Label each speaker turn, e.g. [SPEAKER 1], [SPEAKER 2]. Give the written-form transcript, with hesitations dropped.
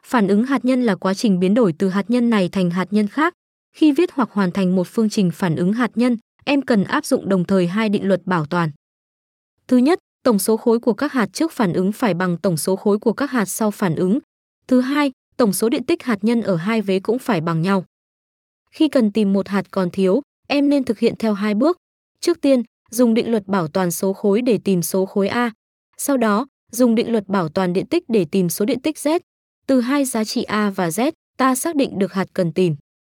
[SPEAKER 1] Phản ứng hạt nhân là quá trình biến đổi từ hạt nhân này thành hạt nhân khác. Khi viết hoặc hoàn thành một phương trình phản ứng hạt nhân, em cần áp dụng đồng thời hai định luật bảo toàn. Thứ nhất, tổng số khối của các hạt trước phản ứng phải bằng tổng số khối của các hạt sau phản ứng. Thứ hai, tổng số điện tích hạt nhân ở hai vế cũng phải bằng nhau. Khi cần tìm một hạt còn thiếu, em nên thực hiện theo hai bước. Trước tiên, dùng định luật bảo toàn số khối để tìm số khối A. Sau đó, dùng định luật bảo toàn điện tích để tìm số điện tích Z. Từ hai giá trị A và Z, ta xác định được hạt cần tìm.